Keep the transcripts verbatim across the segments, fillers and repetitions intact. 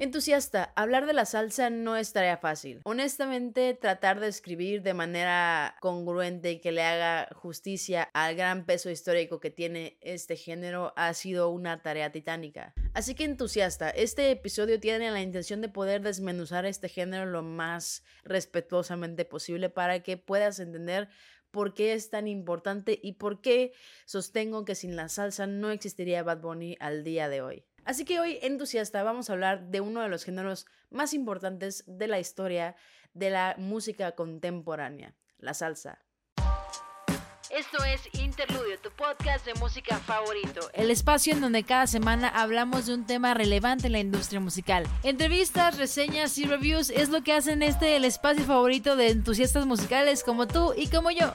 Entusiasta, hablar de la salsa no es tarea fácil. Honestamente, tratar de escribir de manera congruente y que le haga justicia al gran peso histórico que tiene este género ha sido una tarea titánica. Así que entusiasta, este episodio tiene la intención de poder desmenuzar este género lo más respetuosamente posible para que puedas entender por qué es tan importante y por qué sostengo que sin la salsa no existiría Bad Bunny al día de hoy. Así que hoy, entusiasta, vamos a hablar de uno de los géneros más importantes de la historia de la música contemporánea, la salsa. Esto es Interludio, tu podcast de música favorito. El espacio en donde cada semana hablamos de un tema relevante en la industria musical. Entrevistas, reseñas y reviews es lo que hacen este el espacio favorito de entusiastas musicales como tú y como yo.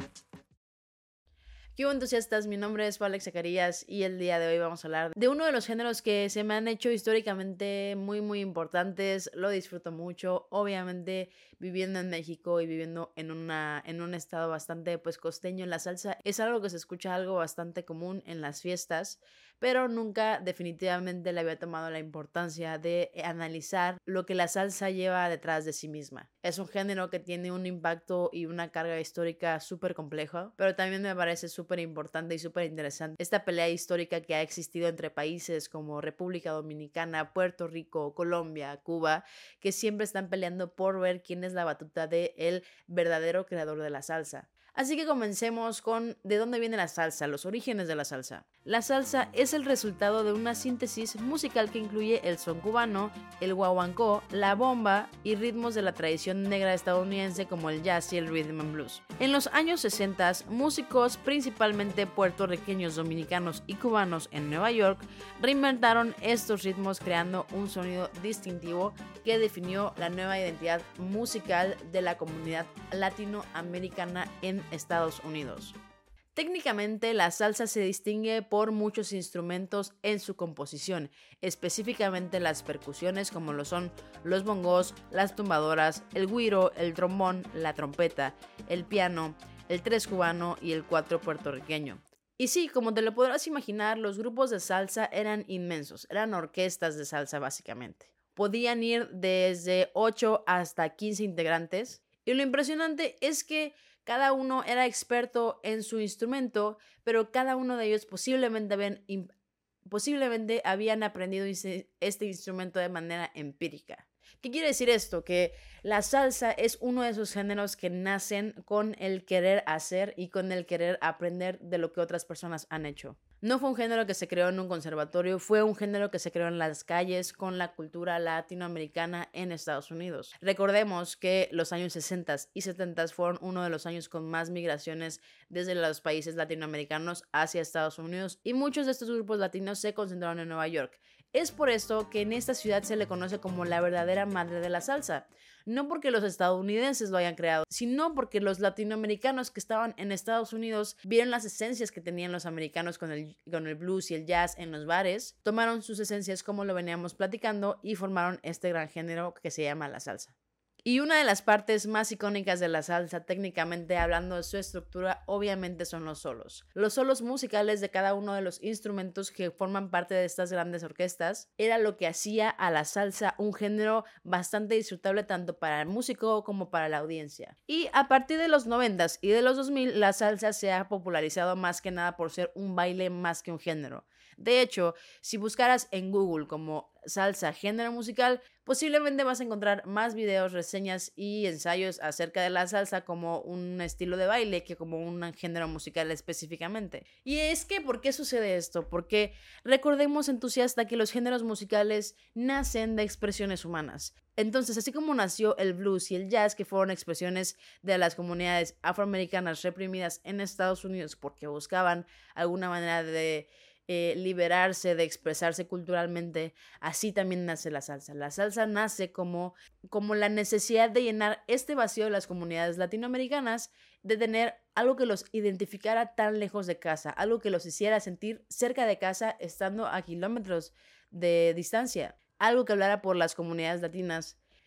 ¿Qué hubo, entusiastas? Mi nombre es Alex Zacarías y el día de hoy vamos a hablar de uno de los géneros que se me han hecho históricamente muy muy importantes. Lo disfruto mucho, obviamente viviendo en México y viviendo en, una, en un estado bastante pues costeño. La salsa es algo que se escucha algo bastante común en las fiestas, pero nunca definitivamente le había tomado la importancia de analizar lo que la salsa lleva detrás de sí misma. Es un género que tiene un impacto y una carga histórica súper compleja, pero también me parece súper importante y súper interesante esta pelea histórica que ha existido entre países como República Dominicana, Puerto Rico, Colombia, Cuba, que siempre están peleando por ver quién es la batuta del verdadero creador de la salsa. Así que comencemos con ¿de dónde viene la salsa? Los orígenes de la salsa. La salsa es el resultado de una síntesis musical que incluye el son cubano, el guaguancó, la bomba y ritmos de la tradición negra estadounidense como el jazz y el rhythm and blues. En los años sesenta, músicos principalmente puertorriqueños, dominicanos y cubanos en Nueva York reinventaron estos ritmos creando un sonido distintivo que definió la nueva identidad musical de la comunidad latinoamericana en Estados Unidos. Técnicamente, la salsa se distingue por muchos instrumentos en su composición, específicamente las percusiones como lo son los bongos, las tumbadoras, el güiro, el trombón, la trompeta, el piano, el tres cubano y el cuatro puertorriqueño. Y sí, como te lo podrás imaginar, los grupos de salsa eran inmensos, eran orquestas de salsa básicamente. Podían ir desde ocho hasta quince integrantes, y lo impresionante es que cada uno era experto en su instrumento, pero cada uno de ellos posiblemente habían, posiblemente habían aprendido este instrumento de manera empírica. ¿Qué quiere decir esto? Que la salsa es uno de esos géneros que nacen con el querer hacer y con el querer aprender de lo que otras personas han hecho. No fue un género que se creó en un conservatorio, fue un género que se creó en las calles con la cultura latinoamericana en Estados Unidos. Recordemos que los años sesenta y setenta fueron uno de los años con más migraciones desde los países latinoamericanos hacia Estados Unidos y muchos de estos grupos latinos se concentraron en Nueva York. Es por esto que en esta ciudad se le conoce como la verdadera madre de la salsa. No porque los estadounidenses lo hayan creado, sino porque los latinoamericanos que estaban en Estados Unidos vieron las esencias que tenían los americanos con el, con el blues y el jazz en los bares, tomaron sus esencias como lo veníamos platicando y formaron este gran género que se llama la salsa. Y una de las partes más icónicas de la salsa, técnicamente hablando de su estructura, obviamente son los solos. Los solos musicales de cada uno de los instrumentos que forman parte de estas grandes orquestas era lo que hacía a la salsa un género bastante disfrutable tanto para el músico como para la audiencia. Y a partir de los noventas y de los dos mil, la salsa se ha popularizado más que nada por ser un baile más que un género. De hecho, si buscaras en Google como salsa género musical, posiblemente vas a encontrar más videos, reseñas y ensayos acerca de la salsa como un estilo de baile que como un género musical específicamente. Y es que, ¿por qué sucede esto? Porque recordemos, entusiasta, que los géneros musicales nacen de expresiones humanas. Entonces, así como nació el blues y el jazz, que fueron expresiones de las comunidades afroamericanas reprimidas en Estados Unidos porque buscaban alguna manera de Eh, liberarse, de expresarse culturalmente, así también nace la salsa. La salsa nace como, como la necesidad de llenar este vacío de las comunidades latinoamericanas, de tener algo que los identificara tan lejos de casa, algo que los hiciera sentir cerca de casa estando a kilómetros de distancia, algo que hablara por las comunidades latinas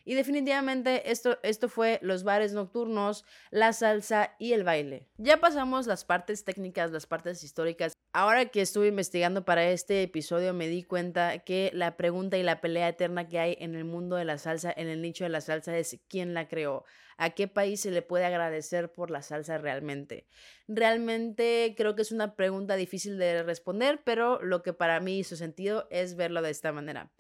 Y definitivamente esto, esto fue los bares nocturnos, la salsa y el baile. Ya pasamos las partes técnicas, las partes históricas. Ahora que estuve investigando para este episodio me di cuenta que la pregunta y la pelea eterna que hay en el mundo de la salsa, en el nicho de la salsa, es ¿quién la creó? ¿A qué país se le puede agradecer por la salsa realmente? Realmente creo que es una pregunta difícil de responder, pero lo que para mí hizo sentido es verlo de esta manera.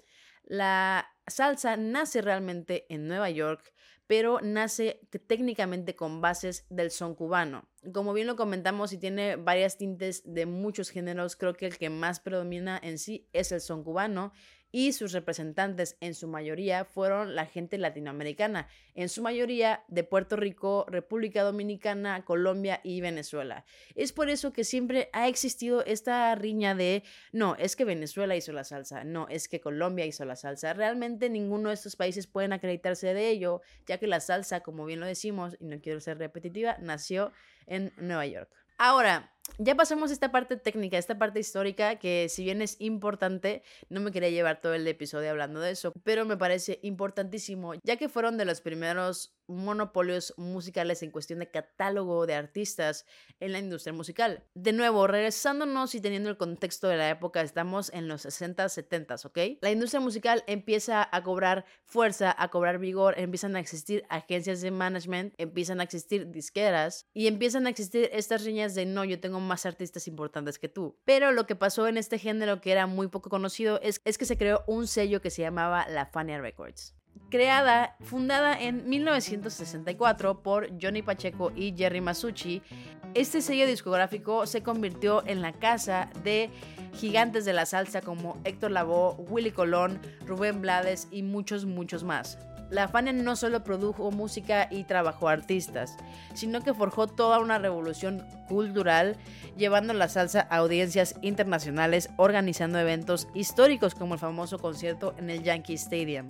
La salsa nace realmente en Nueva York, pero nace técnicamente con bases del son cubano. Como bien lo comentamos y tiene varias tintes de muchos géneros, creo que el que más predomina en sí es el son cubano y sus representantes en su mayoría fueron la gente latinoamericana, en su mayoría de Puerto Rico, República Dominicana, Colombia y Venezuela. Es por eso que siempre ha existido esta riña de no, es que Venezuela hizo la salsa, no, es que Colombia hizo la salsa. Realmente ninguno de estos países pueden acreditarse de ello, ya que la salsa, como bien lo decimos, y no quiero ser repetitiva, nació en Nueva York. Ahora, ya pasamos esta parte técnica, esta parte histórica, que si bien es importante, no me quería llevar todo el episodio hablando de eso, pero me parece importantísimo, ya que fueron de los primeros monopolios musicales en cuestión de catálogo de artistas en la industria musical. De nuevo, regresándonos y teniendo el contexto de la época, estamos en los sesenta, setenta, ¿ok? La industria musical empieza a cobrar fuerza, a cobrar vigor, empiezan a existir agencias de management, empiezan a existir disqueras y empiezan a existir estas riñas de no, yo tengo más artistas importantes que tú. Pero lo que pasó en este género que era muy poco conocido es, es que se creó un sello que se llamaba La Fania Records. Creada, fundada en mil novecientos sesenta y cuatro por Johnny Pacheco y Jerry Masucci, este sello discográfico se convirtió en la casa de gigantes de la salsa como Héctor Lavoe, Willy Colón, Rubén Blades y muchos, muchos más. La Fania no solo produjo música y trabajó artistas, sino que forjó toda una revolución cultural, llevando la salsa a audiencias internacionales, organizando eventos históricos como el famoso concierto en el Yankee Stadium.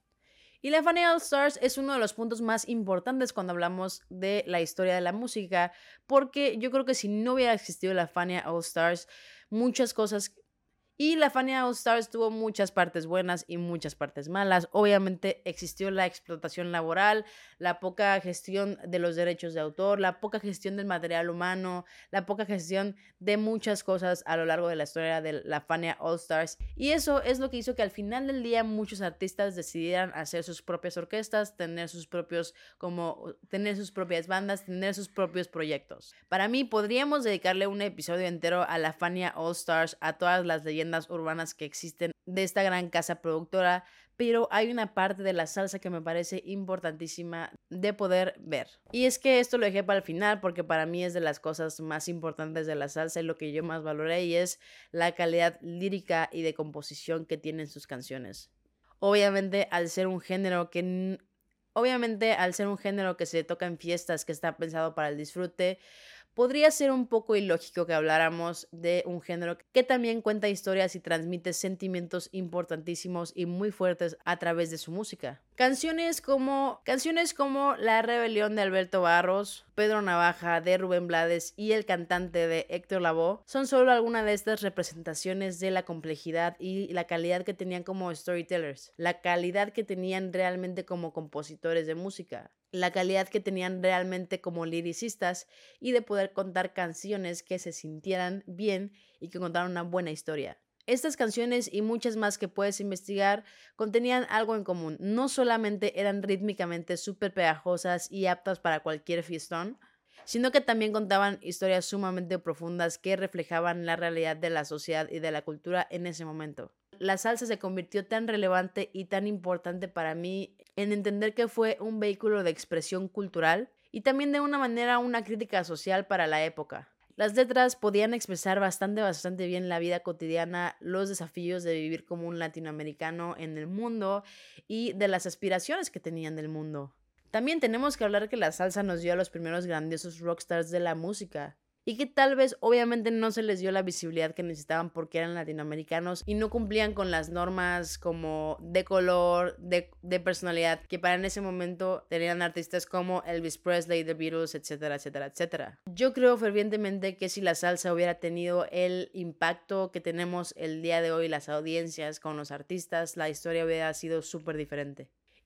Y la Fania All Stars es uno de los puntos más importantes cuando hablamos de la historia de la música, porque yo creo que si no hubiera existido la Fania All Stars, muchas cosas... Y la Fania All Stars tuvo muchas partes buenas y muchas partes malas. Obviamente existió la explotación laboral, la poca gestión de los derechos de autor, la poca gestión del material humano, la poca gestión de muchas cosas a lo largo de la historia de la Fania All Stars. Y eso es lo que hizo que al final del día muchos artistas decidieran hacer sus propias orquestas, tener sus propios, como, tener sus propias bandas, tener sus propios proyectos. Para mí podríamos dedicarle un episodio entero a la Fania All Stars, a todas las leyendas urbanas que existen de esta gran casa productora, pero hay una parte de la salsa que me parece importantísima de poder ver. Y es que esto lo dejé para el final porque para mí es de las cosas más importantes de la salsa y lo que yo más valoré, y es la calidad lírica y de composición que tienen sus canciones. Obviamente, al ser un género que obviamente al ser un género que se toca en fiestas, que está pensado para el disfrute, podría ser un poco ilógico que habláramos de un género que también cuenta historias y transmite sentimientos importantísimos y muy fuertes a través de su música. Canciones como, canciones como La Rebelión de Alberto Barros, Pedro Navaja de Rubén Blades y El Cantante de Héctor Lavoe son solo algunas de estas representaciones de la complejidad y la calidad que tenían como storytellers, la calidad que tenían realmente como compositores de música, la calidad que tenían realmente como liricistas y de poder contar canciones que se sintieran bien y que contaran una buena historia. Estas canciones y muchas más que puedes investigar contenían algo en común. No solamente eran rítmicamente súper pegajosas y aptas para cualquier fiestón, sino que también contaban historias sumamente profundas que reflejaban la realidad de la sociedad y de la cultura en ese momento. La salsa se convirtió tan relevante y tan importante para mí en entender que fue un vehículo de expresión cultural y también de una manera una crítica social para la época. Las letras podían expresar bastante, bastante bien la vida cotidiana, los desafíos de vivir como un latinoamericano en el mundo y de las aspiraciones que tenían del mundo. También tenemos que hablar que la salsa nos dio a los primeros grandiosos rockstars de la música y que tal vez obviamente no se les dio la visibilidad que necesitaban porque eran latinoamericanos y no cumplían con las normas como de color, de, de personalidad que para en ese momento tenían artistas como Elvis Presley, The Beatles, etcétera, etcétera, etcétera. Yo creo fervientemente que si la salsa hubiera tenido el impacto que tenemos el día de hoy, las audiencias con los artistas, la historia hubiera sido súper diferente.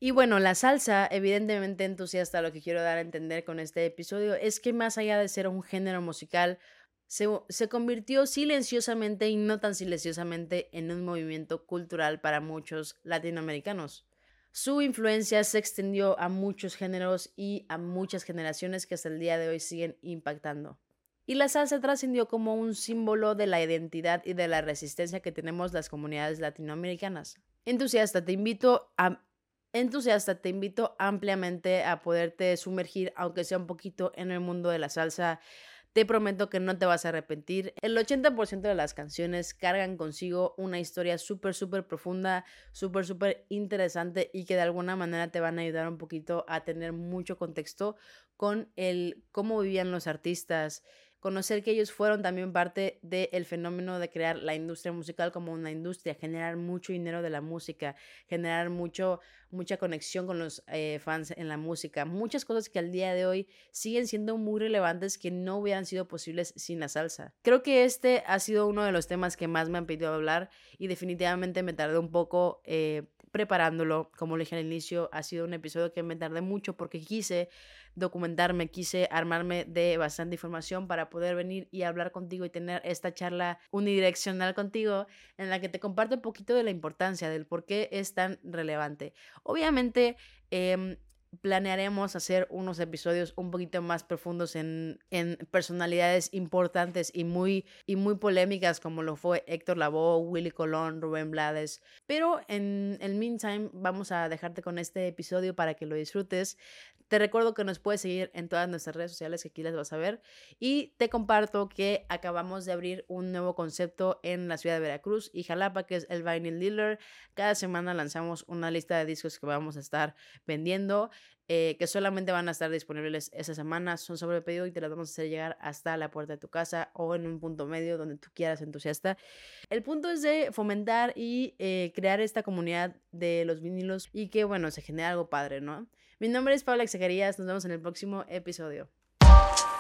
Y bueno, la salsa, evidentemente entusiasta, lo que quiero dar a entender con este episodio es que más allá de ser un género musical, se, se convirtió silenciosamente y no tan silenciosamente en un movimiento cultural para muchos latinoamericanos. Su influencia se extendió a muchos géneros y a muchas generaciones que hasta el día de hoy siguen impactando. Y la salsa trascendió como un símbolo de la identidad y de la resistencia que tenemos las comunidades latinoamericanas. Entusiasta, te invito a Entusiasta, te invito ampliamente a poderte sumergir, aunque sea un poquito, en el mundo de la salsa. Te prometo que no te vas a arrepentir. El ochenta por ciento de las canciones cargan consigo una historia súper, súper profunda, súper, súper interesante y que de alguna manera te van a ayudar un poquito a tener mucho contexto con el cómo vivían los artistas, conocer que ellos fueron también parte del fenómeno de crear la industria musical como una industria, generar mucho dinero de la música, generar mucho, mucha conexión con los eh, fans en la música, muchas cosas que al día de hoy siguen siendo muy relevantes que no hubieran sido posibles sin la salsa. Creo que este ha sido uno de los temas que más me han pedido hablar y definitivamente me tardé un poco eh, preparándolo. Como le dije al inicio, ha sido un episodio que me tardé mucho porque quise documentarme, quise armarme de bastante información para poder venir y hablar contigo y tener esta charla unidireccional contigo en la que te comparto un poquito de la importancia, del por qué es tan relevante. Obviamente, eh, planearemos hacer unos episodios un poquito más profundos en, en personalidades importantes y muy, y muy polémicas como lo fue Héctor Lavoe, Willy Colón, Rubén Blades. Pero en el meantime vamos a dejarte con este episodio para que lo disfrutes. Te recuerdo que nos puedes seguir en todas nuestras redes sociales, que aquí las vas a ver. Y te comparto que acabamos de abrir un nuevo concepto en la ciudad de Veracruz y Jalapa, que es el Vinyl Dealer. Cada semana lanzamos una lista de discos que vamos a estar vendiendo, eh, que solamente van a estar disponibles esa semana. Son sobre pedido y te las vamos a hacer llegar hasta la puerta de tu casa o en un punto medio donde tú quieras, entusiasta. El punto es de fomentar y eh, crear esta comunidad de los vinilos y que, bueno, se genere algo padre, ¿no? Mi nombre es Paula Zacarías, nos vemos en el próximo episodio.